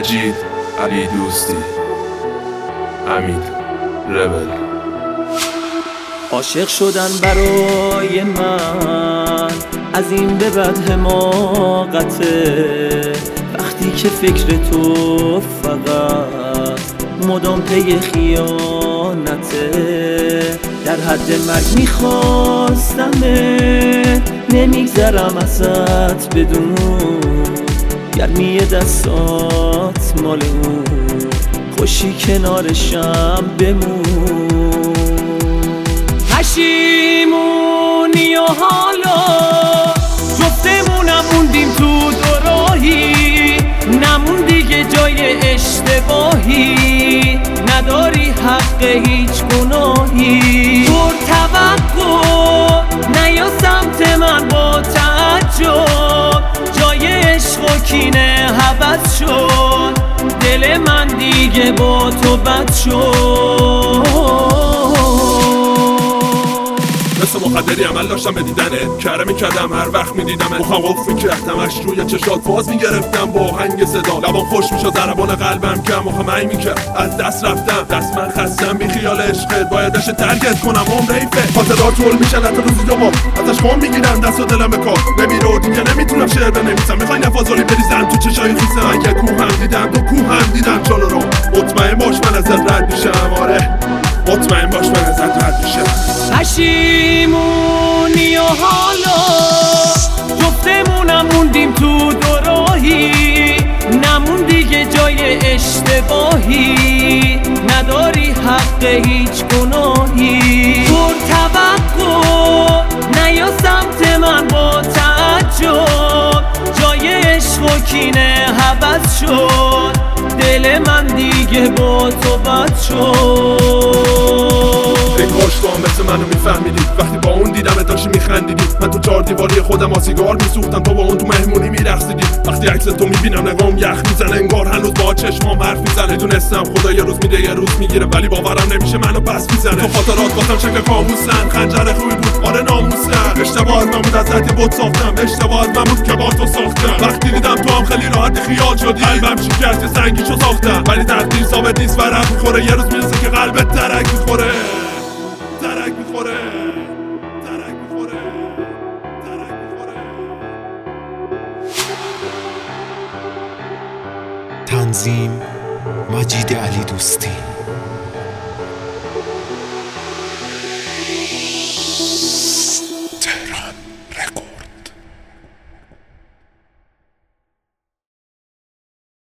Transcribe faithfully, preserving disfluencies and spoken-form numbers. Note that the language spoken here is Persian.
مجید علی دوستی، امید ربل. عاشق شدن برای من از این به بعد حماقته، وقتی که فکر تو فقط مدام پی خیانته. در حد مرگ میخواستمه، نمیگذرم ازت بدون گرمی دستات مال اون، خوشی کنارشم بمون. پشیمونی و حالا جفتمونم موندیم تو دوراهی، نمون دیگه جای اشتباهی، نداری حق هیچ گناهی. دور توقع نیا سمت من با تعجب، جای عشق و کینه حبس شد، دل من دیگه با تو بد شد. مثل مقدری عمل داشتم به دیدنه، کره میکردم هر وقت میدیدمه، مخم قفل میکردمش روی چشات باز میگرفتم با هنگ صدا، لبان خوش میشد ضربان قلبم کم مخم عی میکرد، از دست رفتم دست من خستم بی خیال عشقت، بایدش ترگت کنم عمر حیفه، خاطرات طول میشه لطه روزی دوبار ازش فهم میگیرم دست و دلم به کار نمیره و دیگه نمیتونم شعر بنویسم، میخوای نفاذالی بریزم تو چشای خیسه من، که کوه هم دیدم تو کوه هم دیدم جلو رو، مطمئن باش من ازت رد میشم، آره مطمئن باش من ازت رد میشم. پشیمونی و حالا جفتمونم موندیم تو دوراهی، نمون دیگه جای اشتباهی، نداری حق هیچ گناهی. دور توقع نیا سمت من با تعجب، جای عشق و کینه حبس شد، دل من دیگه با تو بد شد. کاش تو هم مثل منو میفهمیدی، وقتی با اون دیدمت داشتی میخندیدی، من تو چهار دیواری خودم آسیگار میسوختم، تو با اون تو مهمونی میرقصیدی، وقتی عکس تو میبینم نگام یخ میزنه، انگار هنوز با چشمام حرف میزنه، دونستم خدا یه روز میده یه روز میگیره، ولی باورم نمیشه منو پس میزنه. تو خاطرات واسم شکل کاموسن، خنجر خوبی بود آره ناموسن، اشتباه از من بود از ذاتی بود ساختم، اشتباه از من بود که با تو ساختم، وقتی دیدم تو هم خیلی راحت خیال شدی، قلبم شکست سنگیشو ساختم، ولی تقدیر ثابت نیست ورق میخوره، یه روز میرسه که قلبت ترک میخوره، ترک میخوره، ترک میخوره، ترک میخوره. تنظیم مجید علی دوستی. تهران رکورد.